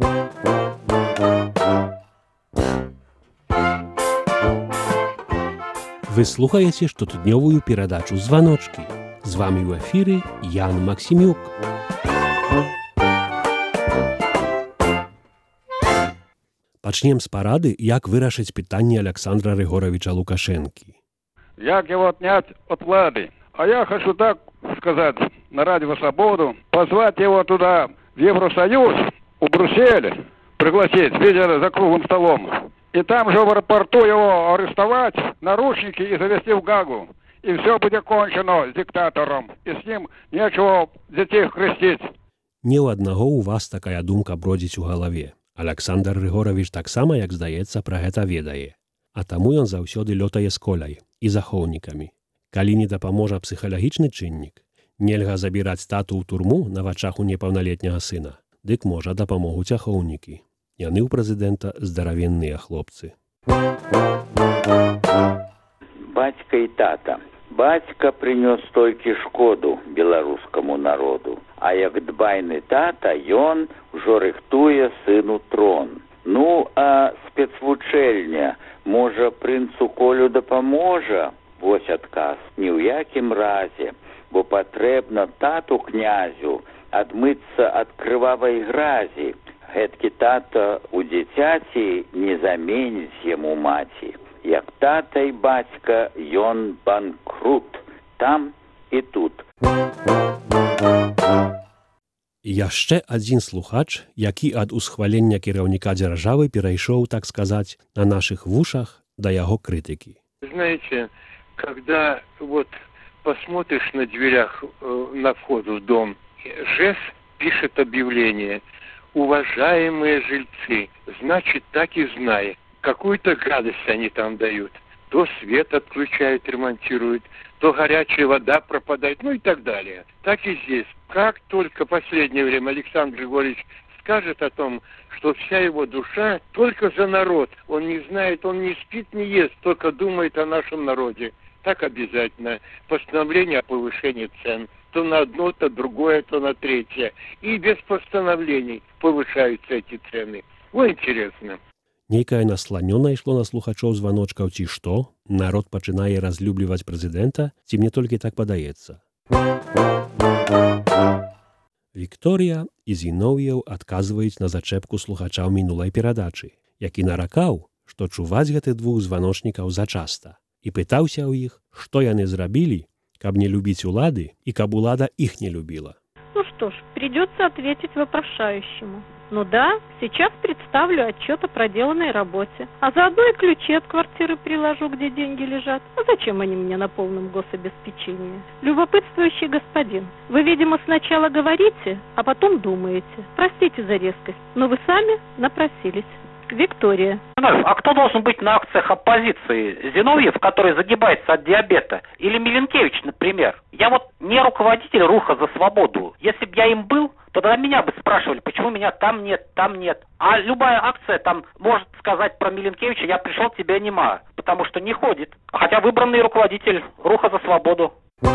Вы слухаеце штотыднёвую перадачу «Званочкі». З вами ў эфіры Ян Максімюк. Пачнем з парады, як вырашыць пытанне Александра Григоровича Лукашенкі. Як его отнять от влады? А я хочу так сказать на радио «Свободу», позвать его туда, в Евросоюз, у Брюсселя, пригласить, видели, за круглым столом. И там же в аэропорту его арестовать, наручники и завести в Гагу. И все будет кончено с диктатором. И с ним нечего детей крестить. Не ў аднаго у вас такая думка бродзіць у галаве. Александр Григорович таксама, як здаецца, пра гэта ведае. А таму ён заўсёды лётае з коляй і захоўнікамі. Калі не дапаможа псіхалагічны чыннік, нельга забіраць тату ў турму на вачах у непаўналетняга сына, дык можа дапамогуць ахоўнікі. Яны ў прэзідэнта здаравенныя хлопцы. Бацька і тата. Бацька прынёс толькі шкоду беларускаму народу, а як дбайны тата, ён ужо рыхтуе сыну трон. Ну, а спецвучэльня, можа, прынцу Колю дапаможа? Вось адказ. Ні ў якім разе, бо патрэбна тату князю адмыцца ад крывавай гразі. Гэткі тата у дзіцяці не заменіць яму маці. Як тата і бацька, ён банкрут. Там і тут. Яшчэ адзін слухач, які ад усхвалення кіраўніка дзяржавы перайшоў, так сказаць, на нашых вушах да яго крытыкі. Знаете, когда вот посмотришь на дверях на вход в дом, ЖЭС пишет объявление: уважаемые жильцы, значит, так и знай, какую-то гадость они там дают. То свет отключают, ремонтируют, то горячая вода пропадает, ну и так далее. Так и здесь. Как только в последнее время Александр Григорьевич скажет о том, что вся его душа только за народ, он не знает, он не спит, не ест, только думает о нашем народе. Так обязательно. Постановление о повышении цен. То на одно, то другое, то на третье. И без постановлений повышаются эти цены. Ой, интересно. Нейкае насланёна ішло на слухачоў званочкаў, ці што? Народ пачынае разлюбліваць прэзідэнта, ці мне толькі так падаецца? Вікторія і Зінов'еў адказваюць на зачэпку слухача ў мінулай перадачы, які наракаў, што чуваць гэтых двух званочнікаў зачаста, і пытаўся ў іх, што яны зрабілі, каб не любіць улады і каб улада іх не любіла. Ну что ж, придется ответить вопрошающему. Ну да, сейчас представлю отчет о проделанной работе, а заодно и ключи от квартиры приложу, где деньги лежат. А зачем они мне на полном гособеспечении? Любопытствующий господин, вы, видимо, сначала говорите, а потом думаете. Простите за резкость, но вы сами напросились. Виктория. А кто должен быть на акциях оппозиции? Зиновьев, который загибается от диабета? Или Миленкевич, например? Я вот не руководитель Руха за свободу. Если бы я им был, то тогда меня бы спрашивали, почему меня там нет, там нет. А любая акция там может сказать про Миленкевича: я пришел, тебя нема, потому что не ходит. Хотя выбранный руководитель Руха за свободу.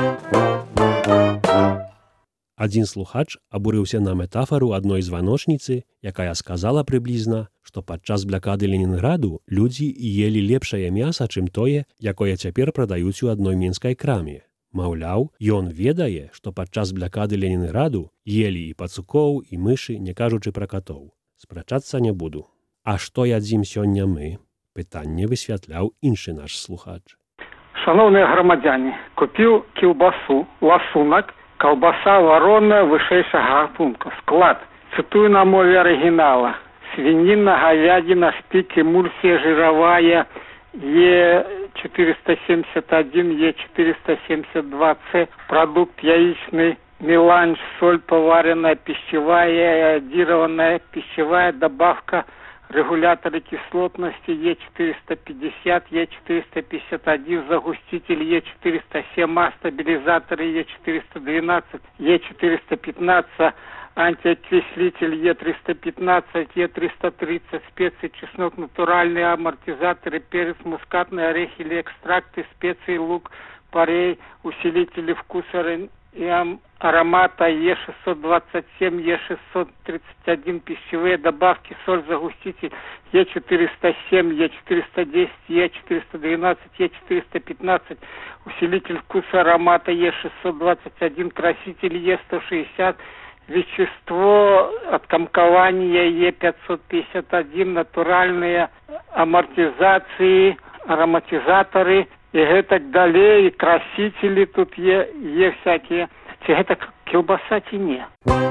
Адзін слухач абурыўся на метафору адной званочніцы, якая сказала прыблізна, што падчас блакады Ленінграду людзі елі лепшае мяса, чым тое, якое цяпер прадаюць у адной мінскай краме. Маўляў, ён ведае, што падчас блакады Ленінграду елі і пацукоў, і мышы, не кажучы пра катоў. Спрачацца не буду. А што ядзім сёння мы? Пытанне высвятляў іншы наш слухач. Шановныя грамадзяне, купіў кілбасу, ласунак, колбаса вароная вышэйшага гатунку. Склад. Цитую на мове оригинала. Свинина, говядина, спик, эмульсия жировая, Е471, Е472С. Продукт яичный, меланж, соль поваренная, пищевая, иодированная, пищевая добавка, регуляторы кислотности Е450, Е451, загуститель Е407, А, стабилизаторы Е412, Е415, антиокислитель Е315, Е330, специи, чеснок, натуральные амортизаторы, перец, мускатные орехи или экстракты, специи, лук, порей, усилители вкуса, и аромата Е627, Е631 пищевые добавки, соль, загуститель Е407, Е410, Е412, Е415, усилитель вкуса аромата Е621, краситель Е160, вещество откомкования Е551, натуральные амортизации, ароматизаторы и гэтак далее, и красители тут есть всякие. Это колбаса ці не.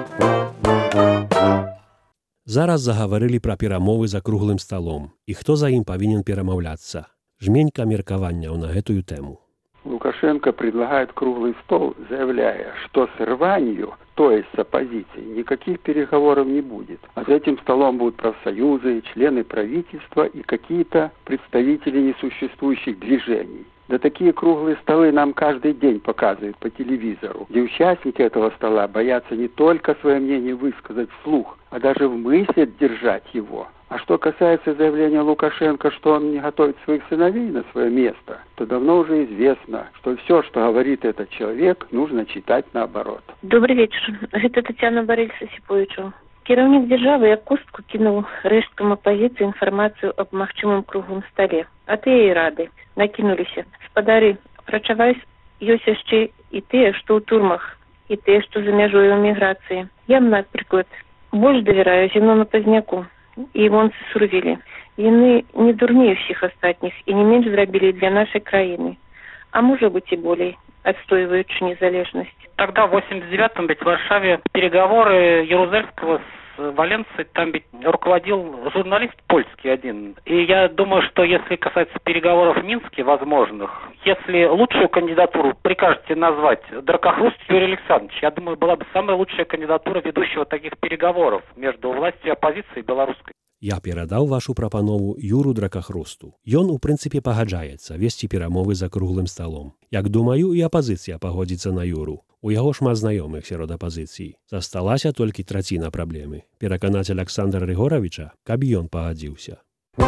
Зараз заговорили про перамовы за круглым столом и кто за им повинен перамаўляцца. Жменька меркаванняў на гэтую тему. Лукашенко предлагает круглый стол, заявляя, что с Рванью, то есть с оппозицией, никаких переговоров не будет. А за этим столом будут профсоюзы, члены правительства и какие-то представители несуществующих движений. Да такие круглые столы нам каждый день показывают по телевизору, где участники этого стола боятся не только свое мнение высказать вслух, а даже в мысли держать его. А что касается заявления Лукашенко, что он не готовит своих сыновей на свое место, то давно уже известно, что все, что говорит этот человек, нужно читать наоборот. Добрый вечер. Это Татьяна Борис Осиповичу. Кіраўнік дзяржавы як кустку кінуў рэшткам апазіцыі інфармацыю аб магчымым круглым стале. А тыя і рады. Накінуліся. Спадары, прачаваць ёсць яшчэ і тыя, што ў турмах, і тыя, што за мяжой у эміграцыі. Я, напрыклад, больш давяраю Зінону Пазняку і Івонцы Сурвілі. Яны не дурней усіх астатніх і не менш зрабілі для нашай краіны. А можа быць і болей, отстаивающий незалежность. Тогда в 89-м ведь в Варшаве переговоры Ярузельского с Валенцией, там ведь руководил журналист польский один. И я думаю, что если касается переговоров в Минске возможных, если лучшую кандидатуру прикажете назвать Дракохруст Юрий Александрович, я думаю, была бы самая лучшая кандидатура ведущего таких переговоров между властью и оппозицией белорусской. Я перадаў вашу прапанову Юру Дракохрусту. Ён, у прынцыпе, пагаджаецца весці перамовы за круглым сталом. Як думаю, і апазіцыя пагодзіцца на Юру. У яго шмат знаёмых сярод апазіцыі. Засталася толькі траціна праблемы. Пераканаць Аляксандра Рыгоравіча, каб ён пагадзіўся.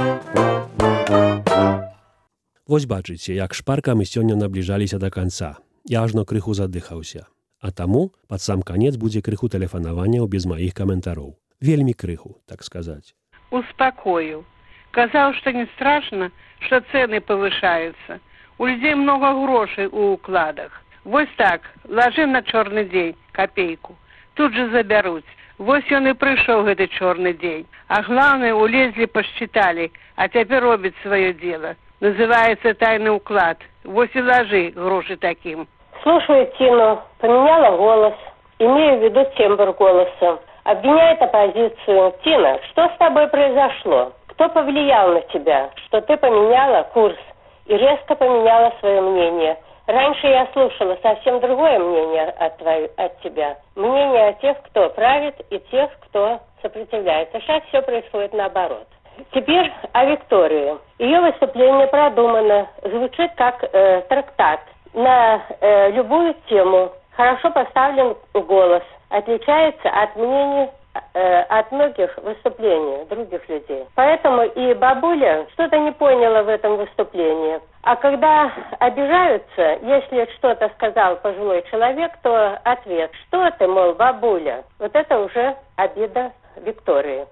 Вось бачыце, як шпарка мы сёння набліжаліся да канца. Я ажно крыху задыхаўся. А таму пад сам канец будзе крыху тэлефанаванняў без маіх каментароў. Вельмі крыху, так сказаць. Успокоил. Казал, что не страшно, что цены повышаются. У людей много грошей у укладах. Вот так, ложим на черный день копейку. Тут же заберут. Вот он и пришел этот черный день. А главное, улезли, посчитали, а теперь робит свое дело. Называется тайный уклад. Вот и ложи гроши таким. Слушаю Тину, поменяла голос, имею в виду тембр голоса. Обвиняет оппозицию. Тина, что с тобой произошло? Кто повлиял на тебя, что ты поменяла курс и резко поменяла свое мнение? Раньше я слушала совсем другое мнение от тебя. Мнение о тех, кто правит, и тех, кто сопротивляется. Сейчас все происходит наоборот. Теперь о Виктории. Ее выступление продумано, звучит как трактат на любую тему. Хорошо поставлен голос. Отличается от мнений от многих выступлений других людей. Поэтому и бабуля что-то не поняла в этом выступлении. А когда обижаются, если что-то сказал пожилой человек, то ответ: что ты, мол, бабуля? Вот это уже обида Виктории.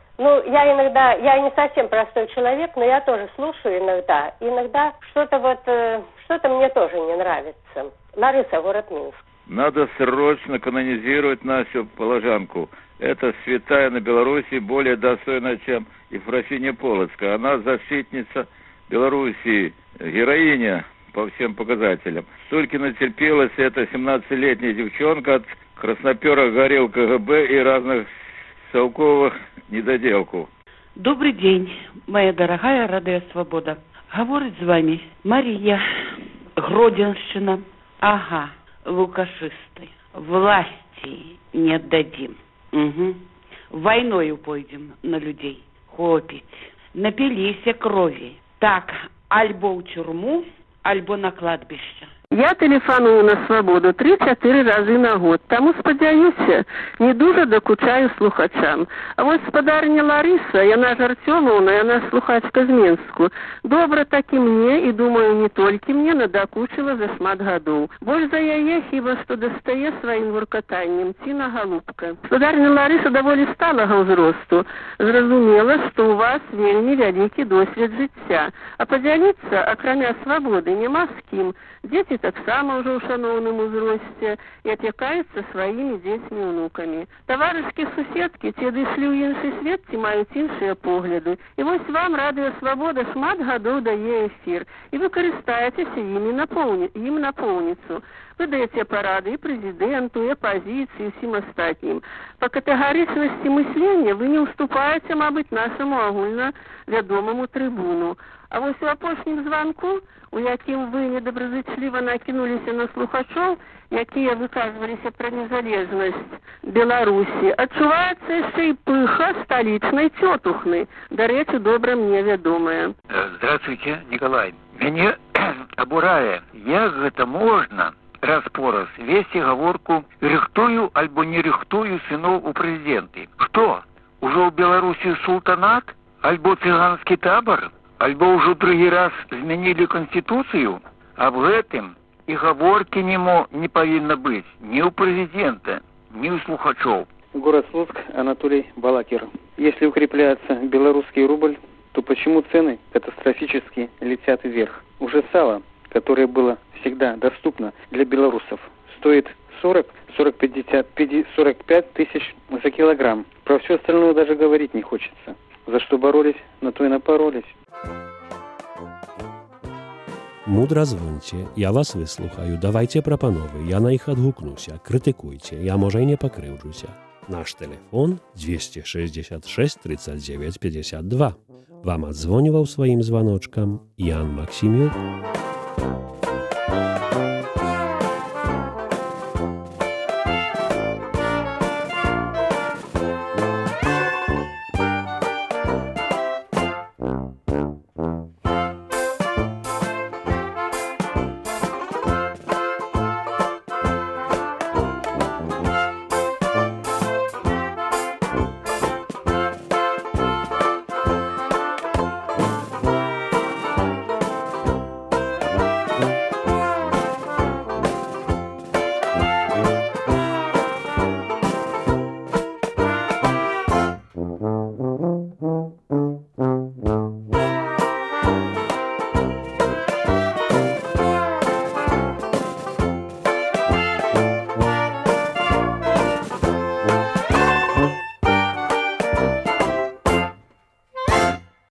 Я не совсем простой человек, но я тоже слушаю иногда. Иногда что-то мне тоже не нравится. Лариса, город Минск. Надо срочно канонизировать Настю Положанку. Это святая на Белоруссии, более достойная, чем Ефросинья Полоцкая. Она защитница Белоруссии, героиня по всем показателям. Только натерпелась эта 17-летняя девчонка от красноперых горел КГБ и разных Салковых недоделков. Добрый день, моя дорогая Радио Свобода. Говорит с вами Мария, Гродненщина. Ага, лукашисты. Власти не отдадим. Угу. Войною пойдем на людей. Хопить. Напилися крови. Так, альбо в тюрьму, альбо на кладбище. Я тэлефаную на свабоду 3-4 разы на год, таму спадзяюся, не дужа дакучаю слухачам. А вось спадарня Ларыса, яна ж Артёмаўна, яна слухачка з Менску, добра такі мне, і думаю, не толькі мне, надакучыла за шмат гадоў. Больш за яе хіба што дастае сваім вуркатаннем, ціна галубка. Спадарня Ларыса даволі сталага ўзросту. Зразумела, што ў вас вельмі вялікі досвед жыцця. А падзяліцца, акрамя свабоды, няма з кім. Дзеці таксама ўжо ў шаноўным узросце і апякаюцца сваімі дзецьмі і ўнукамі. Таварышкі суседкі ці адышлі ў іншы свет, ці маюць іншыя погляды. І вось вам Радыё Свабода шмат гадоў дае эфір, і вы карыстаецеся ім напоўніцу. Вы даеце парады і прэзідэнту, і апазіцыі, усім астатнім. Па катэгарычнасці мыслення вы не ўступаеце, мабыць, нашаму агульна вядомаму трыбуну. А вось у апошнім званку, у якім вы недобразычліва накінуліся на слухачоў, якія выказваліся пра незалежнасць Беларусі, адчуваецца яшчэ і пыха сталічнай цётухны, дарэчы, добра мне вядомая. Здравствуйте, Николай. Мяне абурае, як гэта можна раз-пораз весці гаворку «рыхтую альбо не рыхтую сыноў у прэзідэнты». Што? Ужо ў Беларусі султанат? Альбо цыганскі табар? Альбо ўжо другі раз змянілі канстытуцыю? Аб гэтым і гаворкі не павінна быць ні ў прэзідэнта, ні ў слухачоў. Город Слуцк, Анатолий Балакир. Если укрепляется белорусский рубль, то почему цены катастрофически летят вверх? Уже сало, которое было всегда доступно для белорусов, стоит 40-45 тысяч за килограмм. Про все остальное даже говорить не хочется. За что боролись, на то и напоролись. Мудра звоньте, я вас выслухаю, давайте прапановы, я на іх адгукнуся, крытыкуйце, я можа і не пакрыўджуся. Наш телефон 266 39 52. Вам адзвоніваў сваім званочкам Ян Максімюк.